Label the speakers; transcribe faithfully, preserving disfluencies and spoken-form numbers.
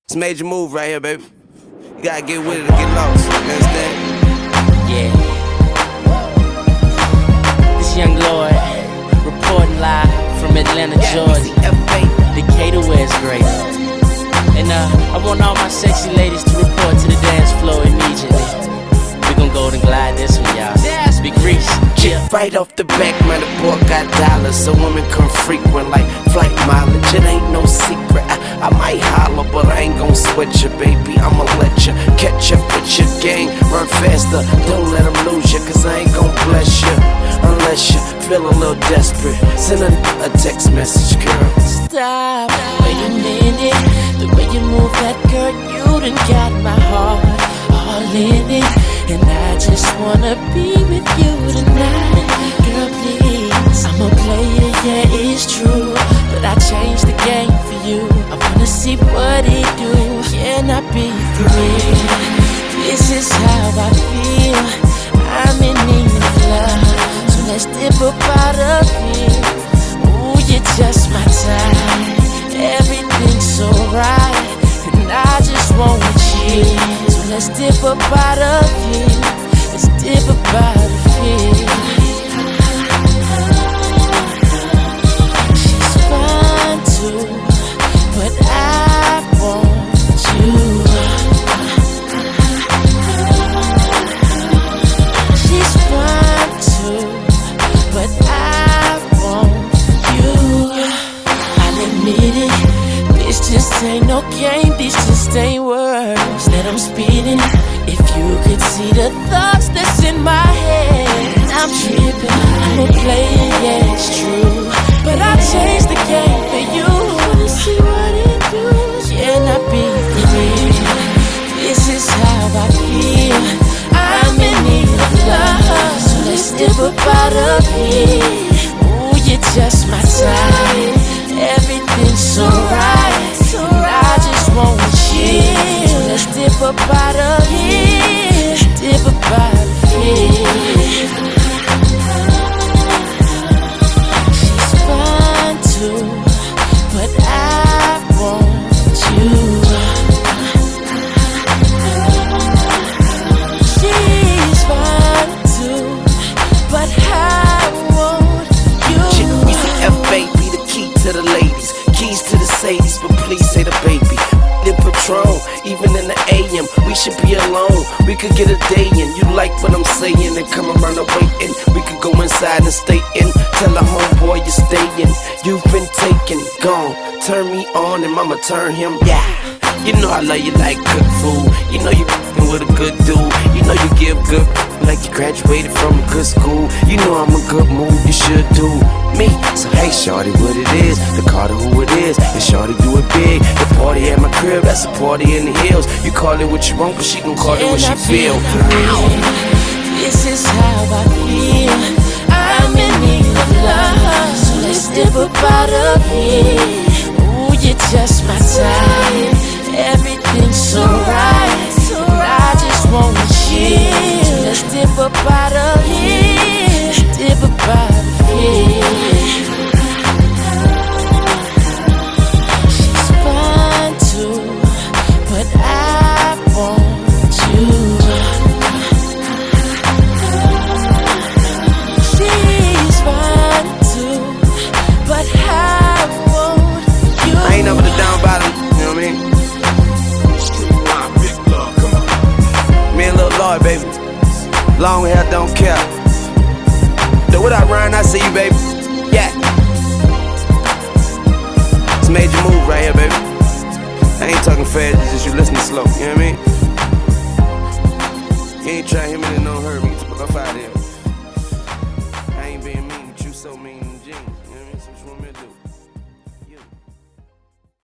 Speaker 1: It's a major move right here, baby. You gotta get with it or get lost. You understand?
Speaker 2: Yeah. This young Lord reporting live from Atlanta, Georgia. Decatur, where it's great. And uh, I want all my sexy ladies to report to the dance floor immediately. We gon' golden glide this one, y'all. Yes, Big Reese.
Speaker 1: Yeah. Right off the back, man, the boy got dollars, so women come frequent like flight mileage. It ain't no secret. I, I might holler, but I ain't gon' sweat you, baby. I'ma let you catch up with your gang. Run faster, don't let them lose you, cause I ain't gon' bless you unless you feel a little desperate. Send a, a text message, girl.
Speaker 2: Stop, wait a minute. The way you move that girl, you done got my heart all in it. And I just wanna be with you tonight. Girl, please, I'm a player, yeah, it's true, but I changed the game for you. I wanna see what it do. Can I be for real? This is how I feel. I'm in need of love, so let's dip up out of here. Ooh, you're just my type. Everything's so right, and I just want you. So let's dip up out of here. Let's dip up out of here. She's fine too, but I want you. She's fine too, but I want you. I'll admit it, this just ain't no game, this just ain't words that I'm speeding. If you could see the thoughts that's in my head, I'm tripping, I'm a player, yeah, it's true, but I changed the game for you. Wanna see what it do? Can I be for real? This is how I feel. I'm in need of love, so let's dip up out of here. Ooh, you're just my type. Everything's so right, and I just want you. So let's dip up out of here. Dip up out of here. She's fine too, but I want you. She's fine too, but I want you.
Speaker 1: Easy F, baby, the key to the ladies, keys to the Sadies, but please say the baby. In Patron, even in the A M, we should be alone. We could get a day in. You like what I'm saying and come around and waiting. We could go inside and stay in. Tell a homeboy you're staying. You've been taken, gone. Turn me on and mama turn him. Yeah. You know I love you like good food. You know you f***ing with a good dude. You know you give good like you graduated from a good school. You know I'm a good move, you should do me. So hey shorty, what it is, the Carter who it is, and shorty do it big. The party at my crib, that's a party in the hills. You call it what you want, but she gon' call it what she feel.
Speaker 2: This is how I feel. I'm in need of love, so let's dip up out of here. Ooh, you're just my type. Everything's so right, and I just want you. So let's dip up out of here. Dip up out of here. She's fine too, but I want you. She's fine too, but I want you.
Speaker 1: I ain't never the down bottom, you know what I mean? Me and Lil Lloyd, baby. Long hair, don't care. So what I run, I see you, baby. Yeah. It's a major move right here, baby. I ain't talking fast, it's just you listening slow, you know what I mean? You ain't trying to hear me, then don't hurt me. Fuck off out of here.